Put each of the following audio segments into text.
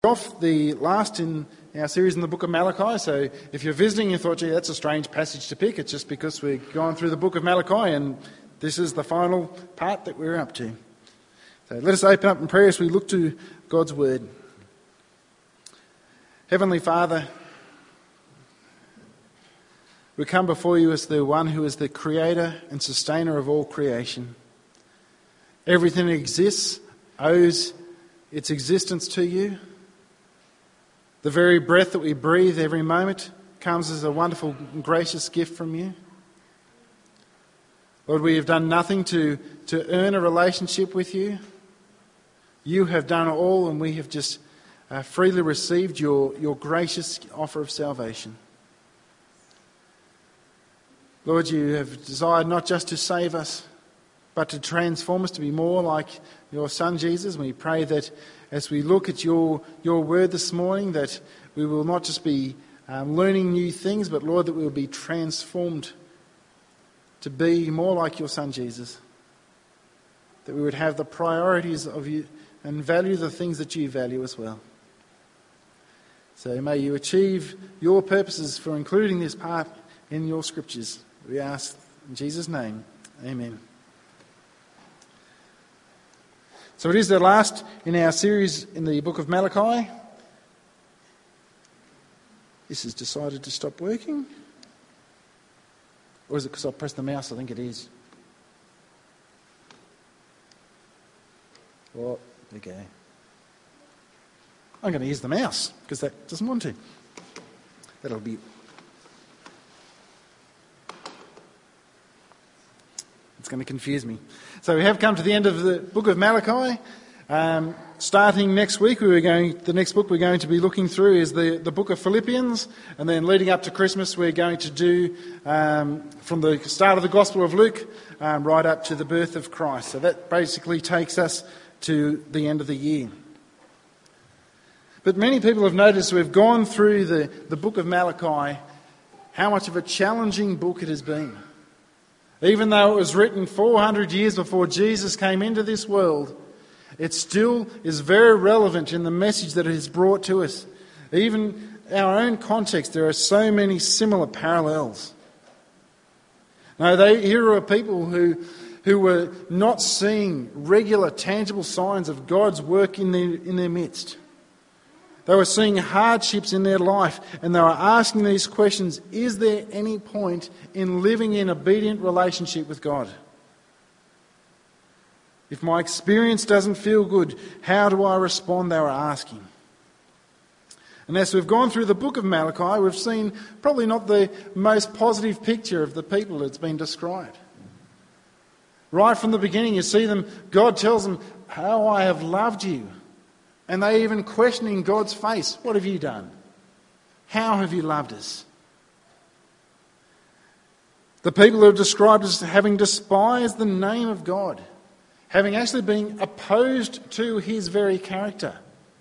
off the last in our series in the book of Malachi. So if you're visiting, you thought, gee, that's a strange passage to pick. It's just because we're going through the book of Malachi and this is the final part that we're up to. So let us open up in prayer as we look to God's word. Heavenly Father, we come before you as the one who is the creator and sustainer of all creation. Everything that exists owes its existence to you. The very breath that we breathe every moment comes as a wonderful and gracious gift from you. Lord, we have done nothing to earn a relationship with you. You have done all, and we have just freely received your gracious offer of salvation. Lord, you have desired not just to save us, but to transform us to be more like your Son Jesus. We pray that as we look at your word this morning, that we will not just be learning new things, but Lord, that we will be transformed to be more like your Son Jesus. That we would have the priorities of you and value the things that you value as well. So may you achieve your purposes for including this part in your scriptures. We ask in Jesus' name, amen. So it is the last in our series in the book of Malachi. This has decided to stop working. Or is it because I pressed the mouse? I think it is. Well, okay. I'm going to use the mouse because that doesn't want to. That'll be... It's going to confuse me. So we have come to the end of the book of Malachi. Starting next week, the next book we're going to be looking through is the book of Philippians, and then leading up to Christmas, we're going to do from the start of the Gospel of Luke right up to the birth of Christ. So that basically takes us to the end of the year. But many people have noticed we've gone through the book of Malachi, how much of a challenging book it has been. Even though it was written 400 years before Jesus came into this world, it still is very relevant in the message that it has brought to us. Even our own context, there are so many similar parallels. Now, here are people who were not seeing regular, tangible signs of God's work in their midst. They were seeing hardships in their life, and they were asking these questions: is there any point in living in obedient relationship with God? If my experience doesn't feel good, how do I respond? They were asking. And as we've gone through the book of Malachi, we've seen probably not the most positive picture of the people that's been described. Right from the beginning, you see them, God tells them, how I have loved you. And they even questioning God's face. What have you done? How have you loved us? The people are described as having despised the name of God, having actually been opposed to his very character.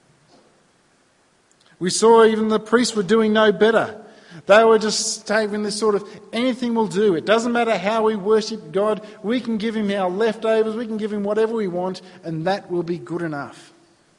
We saw even the priests were doing no better. They were just having this sort of, anything will do. It doesn't matter how we worship God. We can give him our leftovers. We can give him whatever we want, and that will be good enough.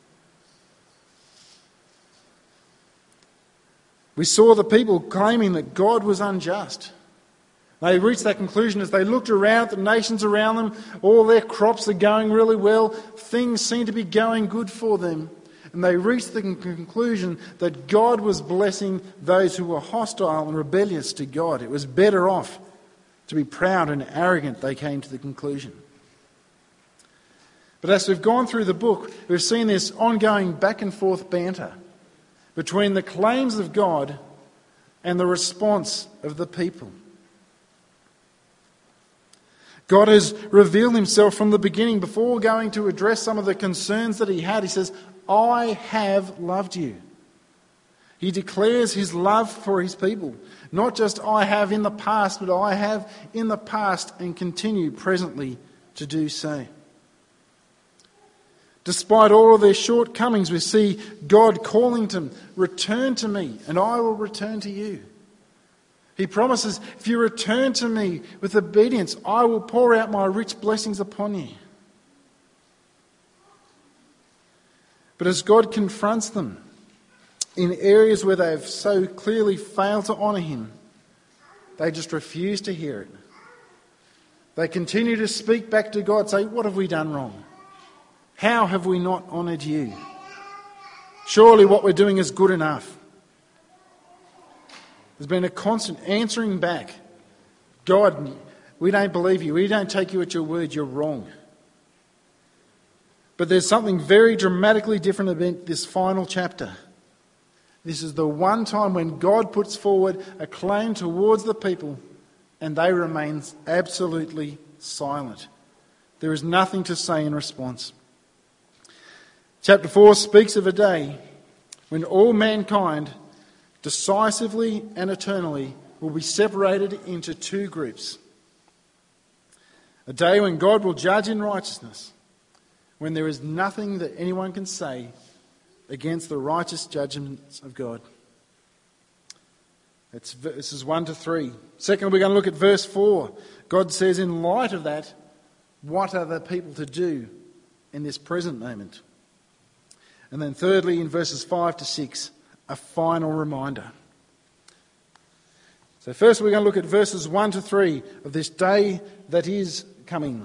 We saw the people claiming that God was unjust. They reached that conclusion as they looked around at the nations around them. All their crops are going really well. Things seem to be going good for them. And they reached the conclusion that God was blessing those who were hostile and rebellious to God. It was better off to be proud and arrogant, they came to the conclusion. But as we've gone through the book, we've seen this ongoing back and forth banter between the claims of God and the response of the people. God has revealed himself from the beginning. Before going to address some of the concerns that he had, he says, I have loved you. He declares his love for his people. Not just I have in the past, but I have in the past and continue presently to do so. Despite all of their shortcomings, we see God calling them, return to me and I will return to you. He promises, if you return to me with obedience, I will pour out my rich blessings upon you. But as God confronts them, in areas where they've so clearly failed to honour him, they just refuse to hear it. They continue to speak back to God, say, what have we done wrong? How have we not honoured you? Surely what we're doing is good enough. There's been a constant answering back. God, we don't believe you. We don't take you at your word. You're wrong. But there's something very dramatically different about this final chapter. This is the one time when God puts forward a claim towards the people and they remain absolutely silent. There is nothing to say in response. Chapter 4 speaks of a day when all mankind, decisively and eternally, will be separated into two groups. A day when God will judge in righteousness, when there is nothing that anyone can say against the righteous judgments of God. That's verses 1 to 3. Secondly, we're going to look at verse 4. God says, in light of that, what are the people to do in this present moment? And then thirdly, in verses 5 to 6, a final reminder. So first we're going to look at verses 1 to 3 of this day that is coming.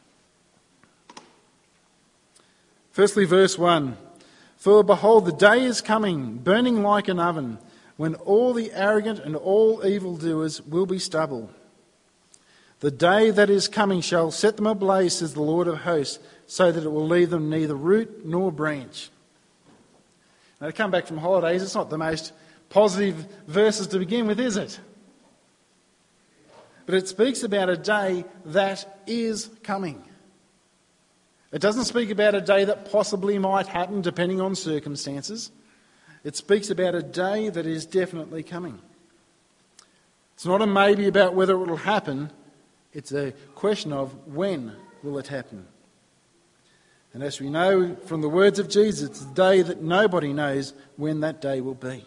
Firstly, verse 1. For behold, the day is coming, burning like an oven, when all the arrogant and all evildoers will be stubble. The day that is coming shall set them ablaze, says the Lord of hosts, so that it will leave them neither root nor branch. Now, to come back from holidays, it's not the most positive verses to begin with, is it? But it speaks about a day that is coming. It doesn't speak about a day that possibly might happen depending on circumstances. It speaks about a day that is definitely coming. It's not a maybe about whether it will happen. It's a question of when will it happen. And as we know from the words of Jesus, it's a day that nobody knows when that day will be.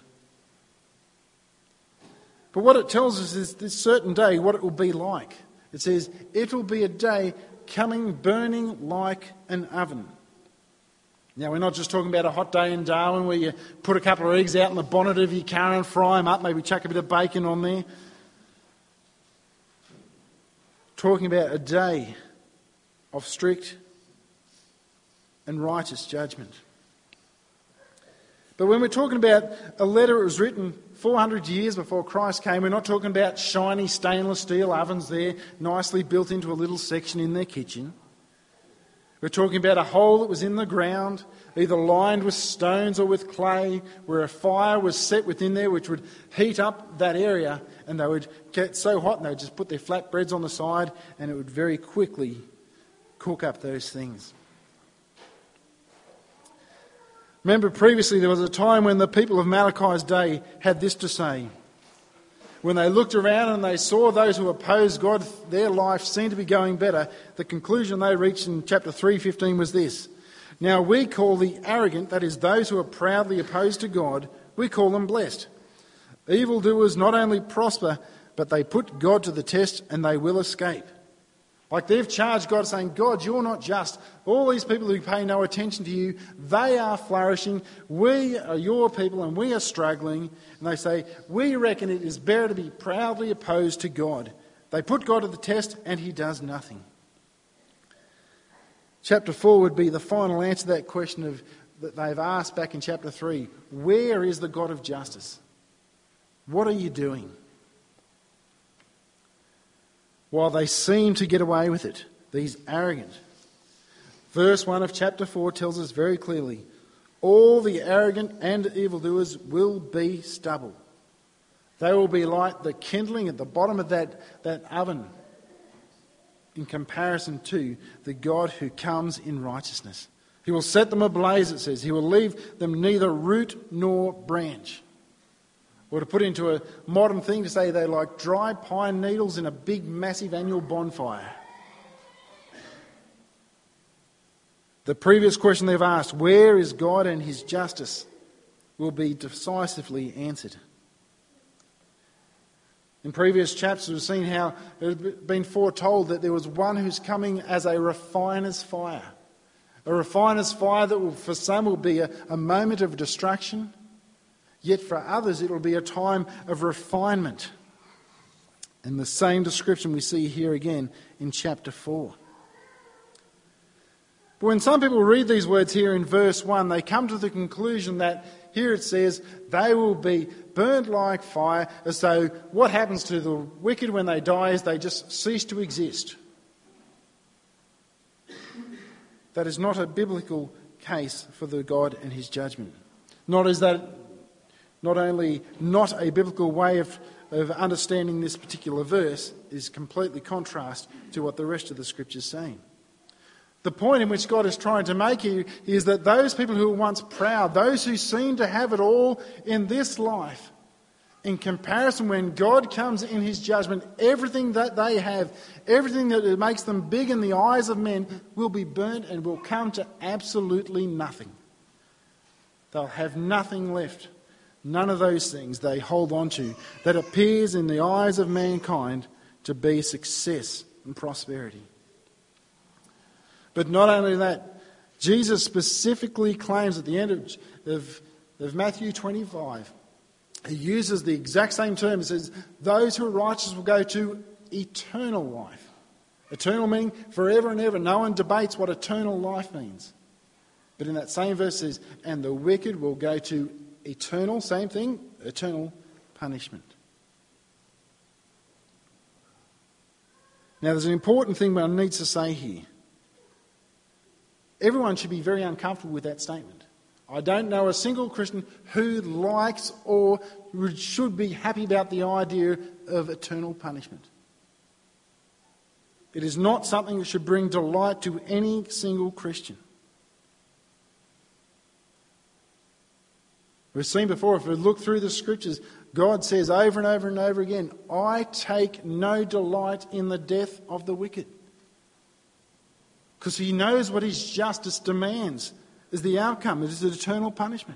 But what it tells us is this certain day, what it will be like. It says, it will be a day coming burning like an oven. Now, we're not just talking about a hot day in Darwin where you put a couple of eggs out in the bonnet of your car and fry them up, maybe chuck a bit of bacon on there. Talking about a day of strict and righteous judgment. But when we're talking about a letter that was written 400 years before Christ came, we're not talking about shiny stainless steel ovens there, nicely built into a little section in their kitchen. We're talking about a hole that was in the ground, either lined with stones or with clay, where a fire was set within there which would heat up that area, and they would get so hot and they would just put their flatbreads on the side and it would very quickly cook up those things. Remember, previously there was a time when the people of Malachi's day had this to say. When they looked around and they saw those who opposed God, their life seemed to be going better. The conclusion they reached in chapter 3:15 was this. Now we call the arrogant, that is those who are proudly opposed to God, we call them blessed. Evildoers not only prosper, but they put God to the test and they will escape. Like they've charged God saying, God, you're not just. All these people who pay no attention to you, they are flourishing. We are your people and we are struggling. And they say, we reckon it is better to be proudly opposed to God. They put God to the test and he does nothing. Chapter 4 would be the final answer to that question that they've asked back in chapter 3. Where is the God of justice? What are you doing? While they seem to get away with it, these arrogant. Verse 1 of chapter 4 tells us very clearly, all the arrogant and evildoers will be stubble. They will be like the kindling at the bottom of that oven in comparison to the God who comes in righteousness. He will set them ablaze, it says. He will leave them neither root nor branch. Or to put into a modern thing, to say they're like dry pine needles in a big, massive annual bonfire. The previous question they've asked, where is God and his justice, will be decisively answered. In previous chapters, we've seen how it had been foretold that there was one who's coming as a refiner's fire. A refiner's fire that will, for some will be a moment of destruction. Yet for others, it will be a time of refinement. And the same description we see here again in chapter 4. But when some people read these words here in verse 1, they come to the conclusion that here it says, they will be burnt like fire, as though what happens to the wicked when they die is they just cease to exist. That is not a biblical case for the God and his judgment. Not only not a biblical way of understanding this particular verse, is completely contrast to what the rest of the Scripture is saying. The point in which God is trying to make here is that those people who were once proud, those who seem to have it all in this life, in comparison when God comes in his judgment, everything that they have, everything that makes them big in the eyes of men will be burnt and will come to absolutely nothing. They'll have nothing left. None of those things they hold on to that appears in the eyes of mankind to be success and prosperity. But not only that, Jesus specifically claims at the end of Matthew 25, he uses the exact same term. He says, those who are righteous will go to eternal life. Eternal meaning forever and ever. No one debates what eternal life means. But in that same verse it says, and the wicked will go to eternal, same thing, eternal punishment. Now there's an important thing one needs to say here. Everyone should be very uncomfortable with that statement. I don't know a single Christian who likes or should be happy about the idea of eternal punishment. It is not something that should bring delight to any single Christian. We've seen before, if we look through the Scriptures, God says over and over and over again, I take no delight in the death of the wicked. Because he knows what his justice demands is the outcome. It is an eternal punishment.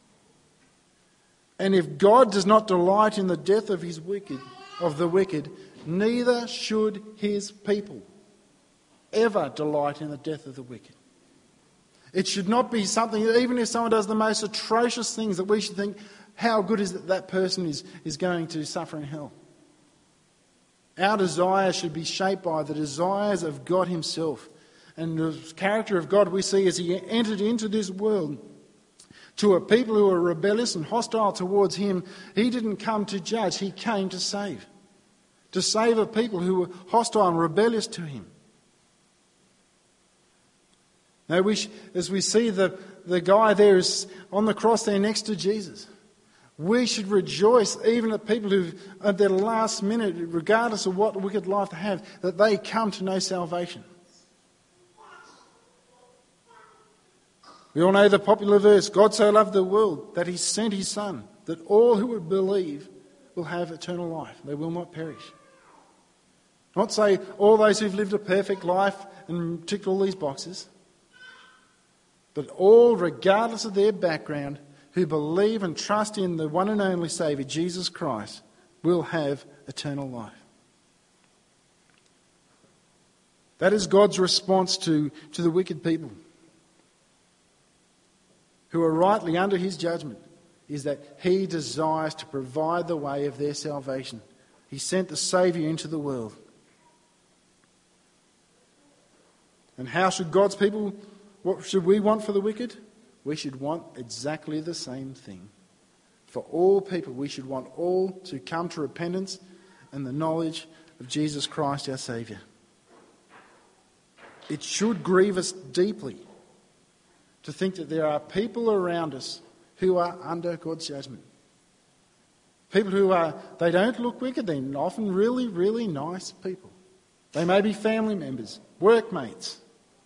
And if God does not delight in the death of the wicked, neither should his people ever delight in the death of the wicked. It should not be something, even if someone does the most atrocious things, that we should think, how good is it that person is going to suffer in hell. Our desires should be shaped by the desires of God himself. And the character of God we see as he entered into this world to a people who are rebellious and hostile towards him. He didn't come to judge, he came to save. To save a people who were hostile and rebellious to him. Now, as we see the guy there is on the cross there next to Jesus, we should rejoice even at people who, at their last minute, regardless of what wicked life they have, that they come to know salvation. We all know the popular verse, God so loved the world that he sent his Son, that all who would believe will have eternal life. They will not perish. Not say all those who've lived a perfect life and ticked all these boxes, but all, regardless of their background, who believe and trust in the one and only Saviour, Jesus Christ, will have eternal life. That is God's response to the wicked people who are rightly under his judgment, is that he desires to provide the way of their salvation. He sent the Saviour into the world. And how should God's people, what should we want for the wicked? We should want exactly the same thing. For all people, we should want all to come to repentance and the knowledge of Jesus Christ our Saviour. It should grieve us deeply to think that there are people around us who are under God's judgment. People they don't look wicked, they're often really, really nice people. They may be family members, workmates.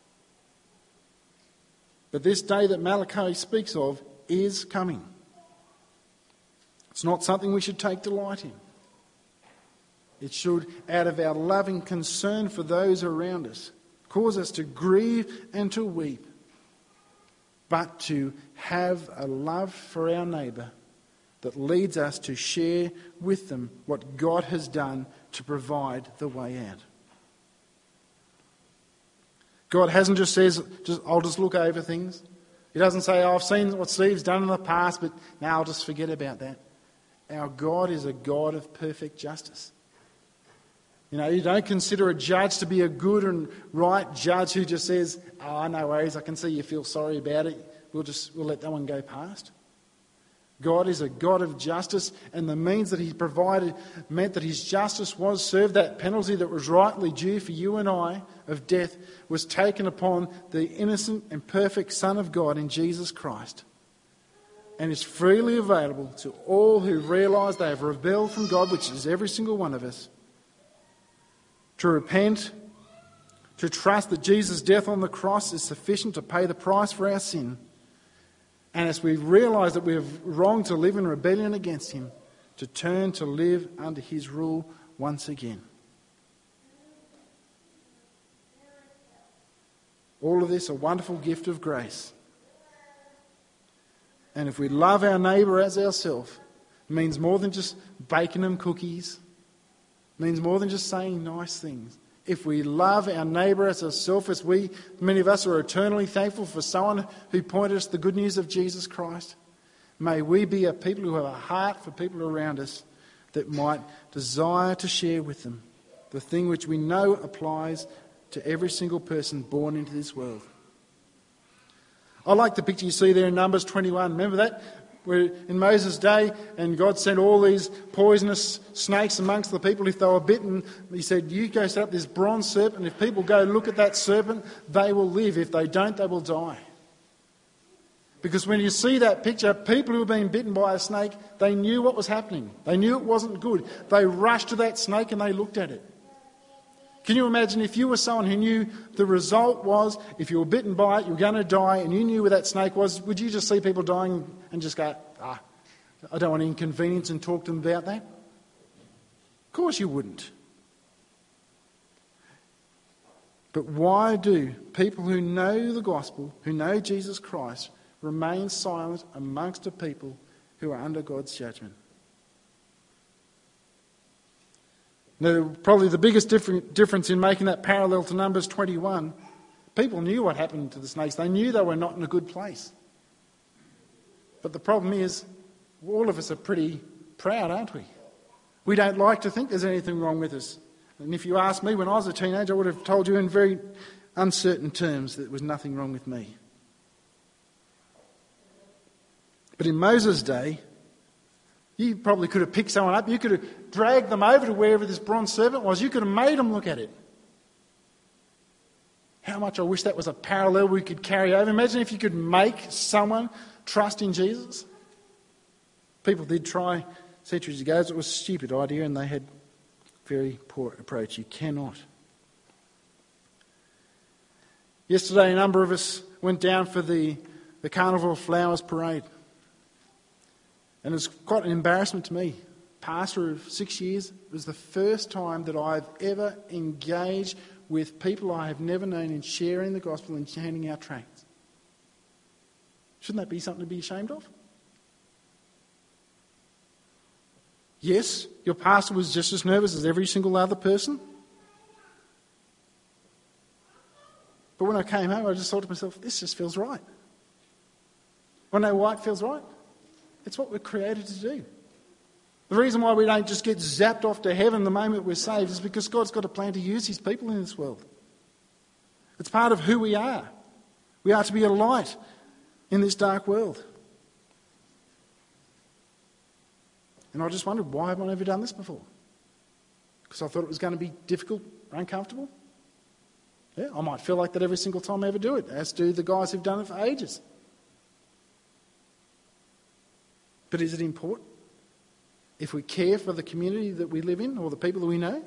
But this day that Malachi speaks of is coming. It's not something we should take delight in. It should, out of our loving concern for those around us, cause us to grieve and to weep, but to have a love for our neighbour that leads us to share with them what God has done to provide the way out. God hasn't just says, I'll just look over things. He doesn't say, I've seen what Steve's done in the past, but now I'll just forget about that. Our God is a God of perfect justice. You don't consider a judge to be a good and right judge who just says, no worries, I can see you feel sorry about it. We'll let that one go past. God is a God of justice, and the means that he provided meant that his justice was served. That penalty that was rightly due for you and I of death was taken upon the innocent and perfect Son of God in Jesus Christ, and is freely available to all who realise they have rebelled from God, which is every single one of us, to repent, to trust that Jesus' death on the cross is sufficient to pay the price for our sin. And as we realise that we have wronged to live in rebellion against him, to turn to live under his rule once again. All of this a wonderful gift of grace. And if we love our neighbour as ourselves, it means more than just baking them cookies. It means more than just saying nice things. If we love our neighbour as ourselves, as many of us are eternally thankful for someone who pointed us the good news of Jesus Christ, may we be a people who have a heart for people around us that might desire to share with them the thing which we know applies to every single person born into this world. I like the picture you see there in Numbers 21. Remember that? Where in Moses' day, and God sent all these poisonous snakes amongst the people. If they were bitten, he said, you go set up this bronze serpent. If people go look at that serpent, they will live. If they don't, they will die. Because when you see that picture, people who have been bitten by a snake, they knew what was happening. They knew it wasn't good. They rushed to that snake and they looked at it. Can you imagine if you were someone who knew the result was, if you were bitten by it, you were going to die, and you knew where that snake was, would you just see people dying and just go, I don't want to inconvenience and talk to them about that? Of course you wouldn't. But why do people who know the gospel, who know Jesus Christ, remain silent amongst a people who are under God's judgment? Now, probably the biggest difference in making that parallel to Numbers 21, people knew what happened to the snakes. They knew they were not in a good place. But the problem is, all of us are pretty proud, aren't we? We don't like to think there's anything wrong with us. And if you asked me when I was a teenager, I would have told you in very uncertain terms that there was nothing wrong with me. But in Moses' day, you probably could have picked someone up. You could have dragged them over to wherever this bronze serpent was. You could have made them look at it. How much I wish that was a parallel we could carry over. Imagine if you could make someone trust in Jesus. People did try centuries ago. It was a stupid idea and they had very poor approach. You cannot. Yesterday, a number of us went down for the Carnival of Flowers parade. And it's quite an embarrassment to me. Pastor of 6 years, it was the first time that I've ever engaged with people I have never known in sharing the gospel and handing out tracts. Shouldn't that be something to be ashamed of? Yes, your pastor was just as nervous as every single other person. But when I came home, I just thought to myself, this just feels right. I know why it feels right. It's what we're created to do. The reason why we don't just get zapped off to heaven the moment we're saved is because God's got a plan to use his people in this world. It's part of who we are. We are to be a light in this dark world. And I just wondered, why haven't I ever done this before? Because I thought it was going to be difficult, uncomfortable. Yeah, I might feel like that every single time I ever do it, as do the guys who've done it for ages. But is it important? If we care for the community that we live in or the people that we know?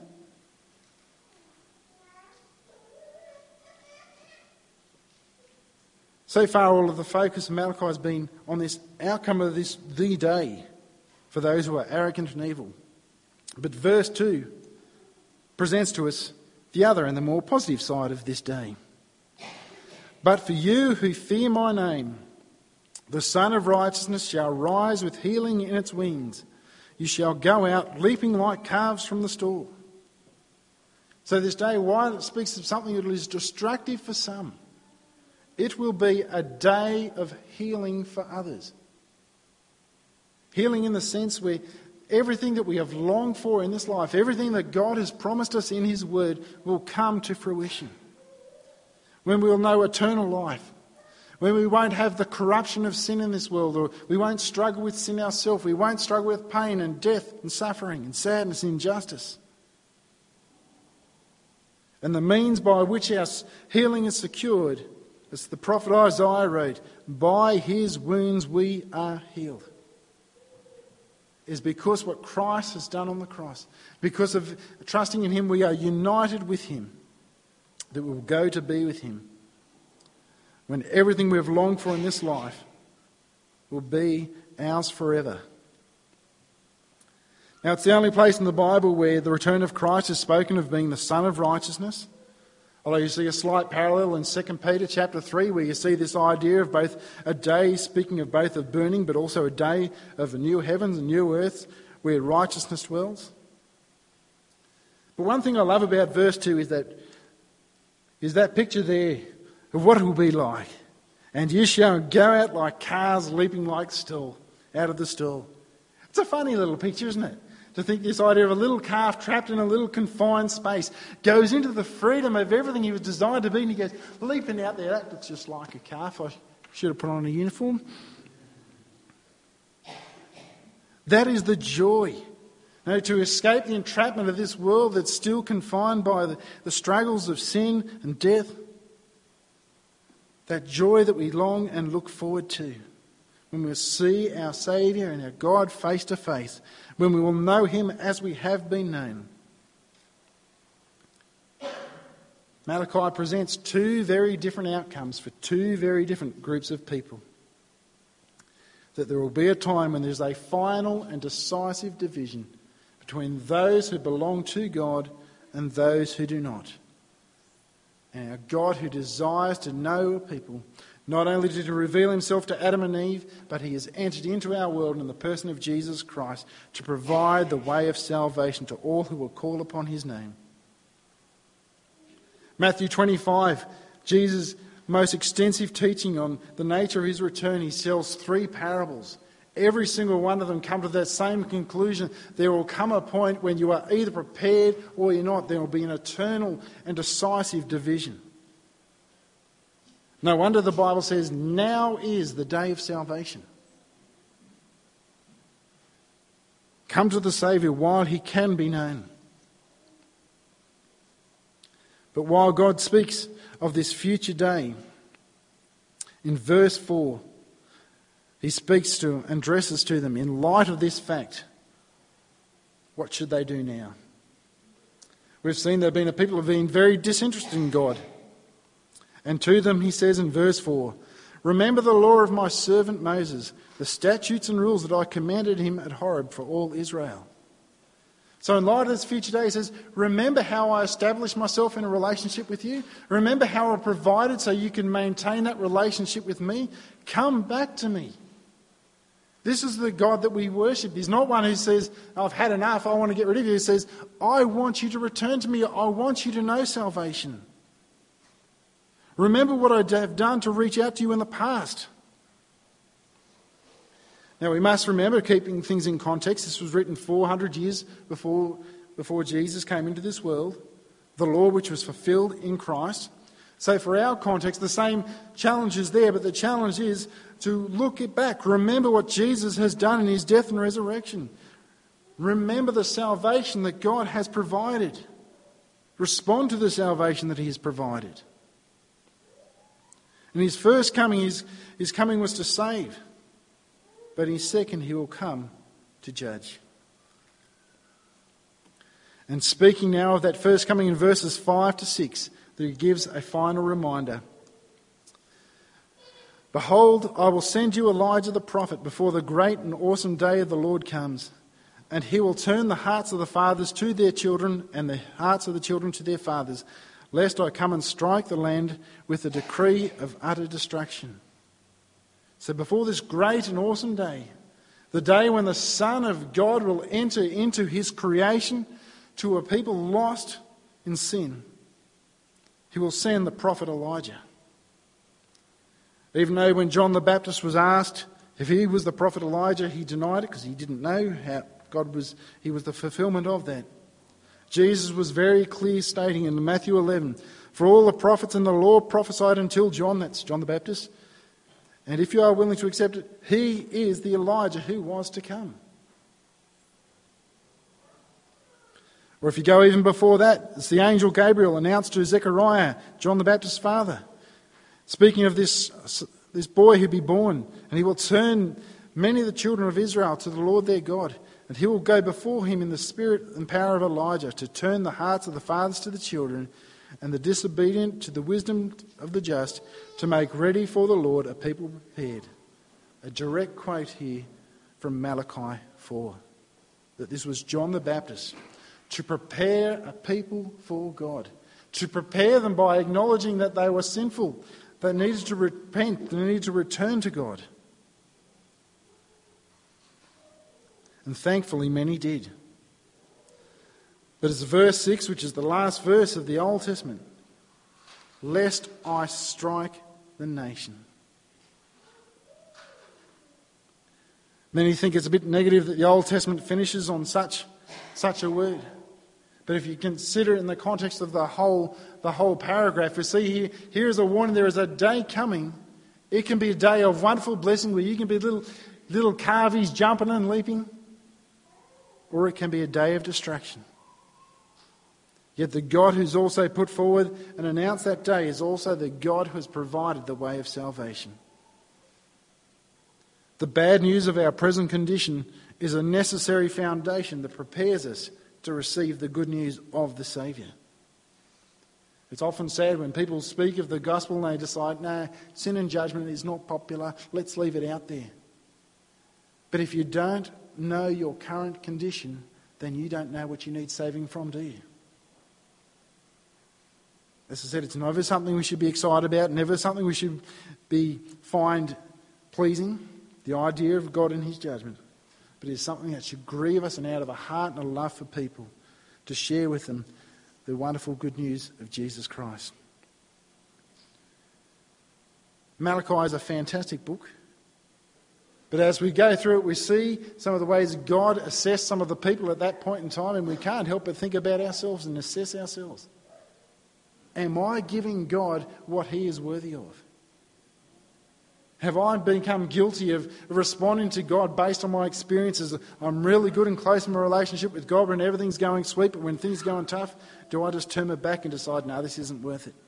So far, all of the focus of Malachi has been on this outcome of this, the day, for those who are arrogant and evil. But verse 2 presents to us the other and the more positive side of this day. But for you who fear my name, the Son of Righteousness shall rise with healing in its wings. You shall go out leaping like calves from the stall. So this day, while it speaks of something that is destructive for some, It will be a day of healing for others. Healing in the sense where everything that we have longed for in this life, everything that God has promised us in His Word will come to fruition. When we will know eternal life. When we won't have the corruption of sin in this world, or we won't struggle with sin ourselves. We won't struggle with pain and death and suffering and sadness and injustice. And the means by which our healing is secured, as the prophet Isaiah wrote, by His wounds we are healed, is because what Christ has done on the cross. Because of trusting in Him, we are united with Him, that we will go to be with Him, when everything we have longed for in this life will be ours forever. Now, it's the only place in the Bible where the return of Christ is spoken of being the Son of Righteousness. Although you see a slight parallel in 2 Peter chapter 3, where you see this idea of both a day, speaking of both of burning, but also a day of a new heavens and new earth where righteousness dwells. But one thing I love about verse 2 is that picture there of what it will be like. And you shall go out like calves leaping like stall, out of the stall. It's a funny little picture, isn't it? To think this idea of a little calf trapped in a little confined space goes into the freedom of everything he was designed to be, and he goes leaping out there. That looks just like a calf. I should have put on a uniform. That is the joy. No, to escape the entrapment of this world that's still confined by the struggles of sin and death. That joy that we long and look forward to. When we'll see our Saviour and our God face to face. When we will know Him as we have been known. Malachi presents two very different outcomes for two very different groups of people. That there will be a time when there's a final and decisive division between those who belong to God and those who do not. And our God, who desires to know people, not only to reveal Himself to Adam and Eve, but He has entered into our world in the person of Jesus Christ to provide the way of salvation to all who will call upon His name. Matthew 25, Jesus' most extensive teaching on the nature of His return, He tells three parables. Every single one of them come to that same conclusion. There will come a point when you are either prepared or you're not. There will be an eternal and decisive division. No wonder the Bible says, now is the day of salvation. Come to the Saviour while He can be known. But while God speaks of this future day, in verse 4, He speaks to and addresses to them, in light of this fact, what should they do now? We've seen there have been a people who have been very disinterested in God. And to them He says in verse 4, remember the law of my servant Moses, the statutes and rules that I commanded him at Horeb for all Israel. So in light of this future day, He says, remember how I established myself in a relationship with you? Remember how I provided so you can maintain that relationship with me? Come back to me. This is the God that we worship. He's not one who says, I've had enough, I want to get rid of you. He says, I want you to return to me. I want you to know salvation. Remember what I have done to reach out to you in the past. Now we must remember, keeping things in context, this was written 400 years before Jesus came into this world. The law which was fulfilled in Christ. So for our context, the same challenge is there, but the challenge is to look it back. Remember what Jesus has done in His death and resurrection. Remember the salvation that God has provided. Respond to the salvation that He has provided. In His first coming, His coming was to save. But in His second, He will come to judge. And speaking now of that first coming in verses 5 to 6, that He gives a final reminder. Behold, I will send you Elijah the prophet before the great and awesome day of the Lord comes. And he will turn the hearts of the fathers to their children and the hearts of the children to their fathers, lest I come and strike the land with a decree of utter destruction. So before this great and awesome day, the day when the Son of God will enter into His creation to a people lost in sin, He will send the prophet Elijah. Even though when John the Baptist was asked if he was the prophet Elijah, he denied it because he didn't know how he was the fulfillment of that. Jesus was very clear, stating in Matthew 11, "For all the prophets and the law prophesied until John," that's John the Baptist, "and if you are willing to accept it, he is the Elijah who was to come." Or if you go even before that, it's the angel Gabriel announced to Zechariah, John the Baptist's father, speaking of this boy who'd be born, and he will turn many of the children of Israel to the Lord their God, and he will go before him in the spirit and power of Elijah to turn the hearts of the fathers to the children and the disobedient to the wisdom of the just, to make ready for the Lord a people prepared. A direct quote here from Malachi 4, that this was John the Baptist, to prepare a people for God, to prepare them by acknowledging that they were sinful, they needed to repent, they needed to return to God. And thankfully many did. But it's verse 6, which is the last verse of the Old Testament. "Lest I strike the nation." Many think it's a bit negative that the Old Testament finishes on such a word. But if you consider it in the context of the whole paragraph, we see here is a warning. There is a day coming. It can be a day of wonderful blessing where you can be little calvies jumping and leaping, or it can be a day of destruction. Yet the God who's also put forward and announced that day is also the God who has provided the way of salvation. The bad news of our present condition is a necessary foundation that prepares us to receive the good news of the Saviour. It's often said when people speak of the gospel and they decide, no, sin and judgment is not popular, let's leave it out there. But if you don't know your current condition, then you don't know what you need saving from, do you? As I said, it's never something we should be excited about, never something we should find pleasing, the idea of God and his judgment. But it is something that should grieve us, and out of a heart and a love for people, to share with them the wonderful good news of Jesus Christ. Malachi is a fantastic book. But as we go through it, we see some of the ways God assessed some of the people at that point in time, and we can't help but think about ourselves and assess ourselves. Am I giving God what he is worthy of? Have I become guilty of responding to God based on my experiences? I'm really good and close in my relationship with God when everything's going sweet, but when things are going tough, do I just turn my back and decide, no, this isn't worth it?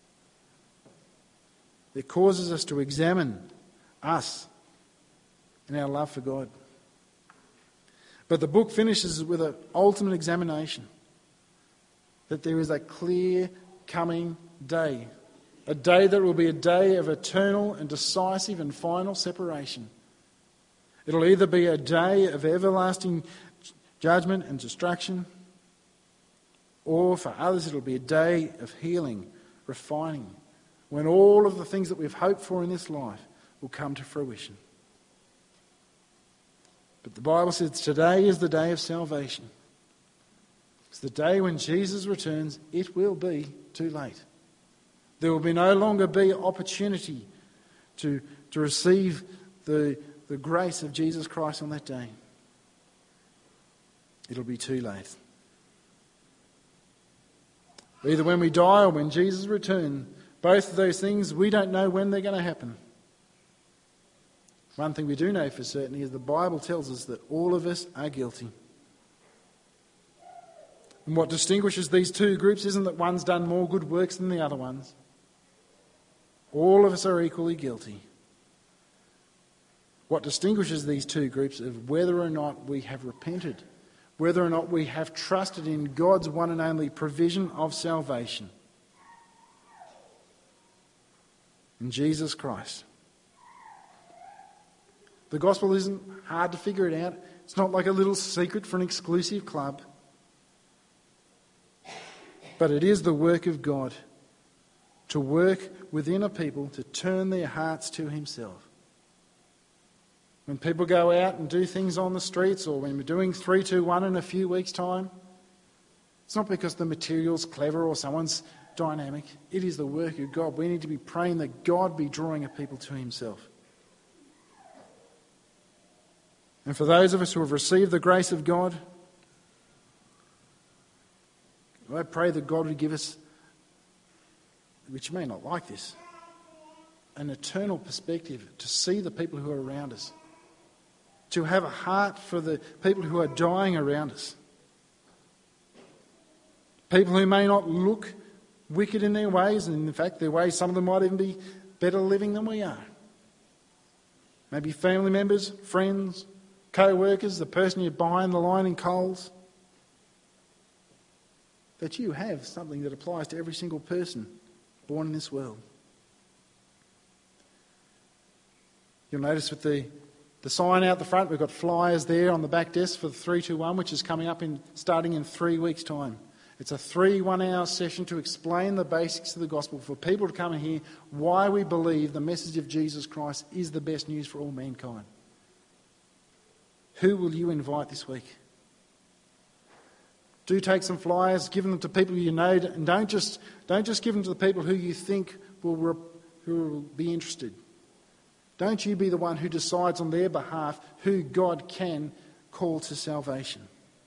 It causes us to examine us and our love for God. But the book finishes with an ultimate examination, that there is a clear coming day. A day that will be a day of eternal and decisive and final separation. It'll either be a day of everlasting judgment and destruction, or for others it'll be a day of healing, refining, when all of the things that we've hoped for in this life will come to fruition. But the Bible says today is the day of salvation. It's the day when Jesus returns. It will be too late. There will no longer be opportunity to receive the grace of Jesus Christ on that day. It'll be too late. Either when we die or when Jesus returns, both of those things, we don't know when they're going to happen. One thing we do know for certain is the Bible tells us that all of us are guilty. And what distinguishes these two groups isn't that one's done more good works than the other ones. All of us are equally guilty. What distinguishes these two groups is whether or not we have repented, whether or not we have trusted in God's one and only provision of salvation, in Jesus Christ. The gospel isn't hard to figure it out. It's not like a little secret for an exclusive club. But it is the work of God to work within a people to turn their hearts to himself. When people go out and do things on the streets, or when we're doing 3-2-1 in a few weeks' time, it's not because the material's clever or someone's dynamic. It is the work of God. We need to be praying that God be drawing a people to himself. And for those of us who have received the grace of God, I pray that God would give us, which you may not like this, an eternal perspective to see the people who are around us, to have a heart for the people who are dying around us, people who may not look wicked in their ways, and in fact their ways, some of them might even be better living than we are. Maybe family members, friends, co-workers, the person you're behind the line in Coles. That you have something that applies to every single person born in this world. You'll notice with the sign out the front, we've got flyers there on the back desk for the 321, which is coming up starting in 3 weeks' time. It's a 3 one-hour session to explain the basics of the gospel, for people to come and hear why we believe the message of Jesus Christ is the best news for all mankind. Who will you invite this week? Do take some flyers, give them to people you know, and don't just give them to the people who you think who will be interested. Don't you be the one who decides on their behalf who God can call to salvation.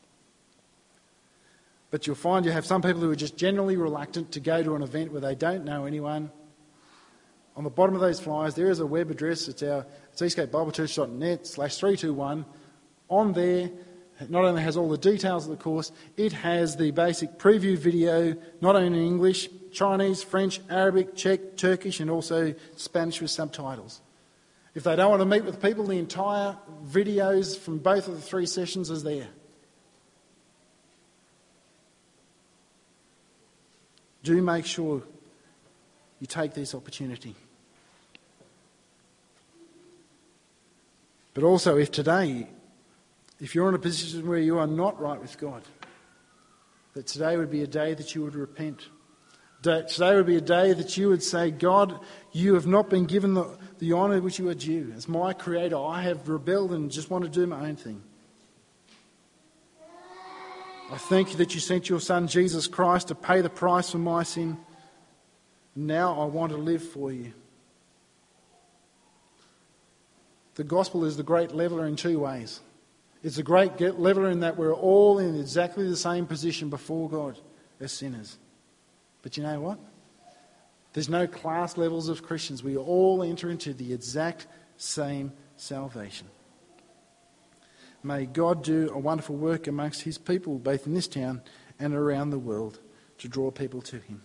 But you'll find you have some people who are just generally reluctant to go to an event where they don't know anyone. On the bottom of those flyers, there is a web address. It's eastgatebiblechurch.net/321. On there, it not only has all the details of the course, it has the basic preview video, not only in English, Chinese, French, Arabic, Czech, Turkish, and also Spanish with subtitles. If they don't want to meet with people, the entire videos from both of the 3 sessions is there. Do make sure you take this opportunity. But also, if you're in a position where you are not right with God, that today would be a day that you would repent. Today would be a day that you would say, God, you have not been given the honour which you are due. As my Creator, I have rebelled and just want to do my own thing. I thank you that you sent your Son, Jesus Christ, to pay the price for my sin. Now I want to live for you. The gospel is the great leveller in 2 ways. It's a great leveller in that we're all in exactly the same position before God as sinners. But you know what? There's no class levels of Christians. We all enter into the exact same salvation. May God do a wonderful work amongst his people, both in this town and around the world, to draw people to him.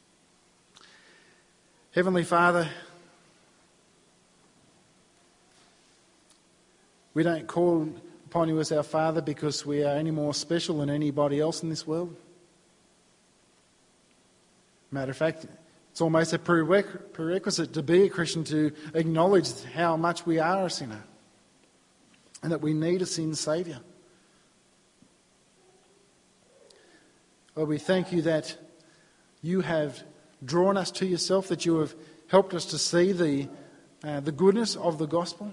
Heavenly Father, we don't call upon you as our Father because we are any more special than anybody else in this world. Matter of fact, it's almost a prerequisite to be a Christian to acknowledge how much we are a sinner and that we need a sin saviour. Lord, we thank you that you have drawn us to yourself, that you have helped us to see the goodness of the gospel.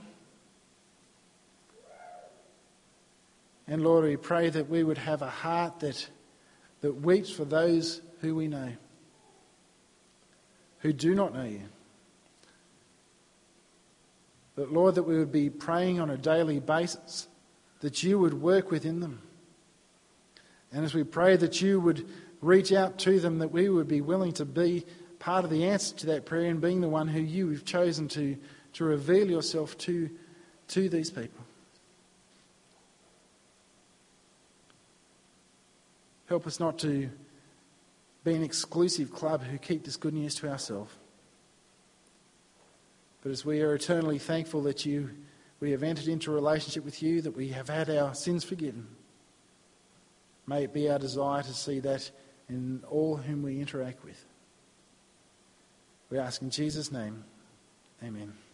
And Lord, we pray that we would have a heart that weeps for those who we know, who do not know you. But Lord, that we would be praying on a daily basis, that you would work within them. And as we pray that you would reach out to them, that we would be willing to be part of the answer to that prayer and being the one who you have chosen to reveal yourself to these people. Help us not to be an exclusive club who keep this good news to ourselves. But as we are eternally thankful that we have entered into a relationship with you, that we have had our sins forgiven, may it be our desire to see that in all whom we interact with. We ask in Jesus' name, amen.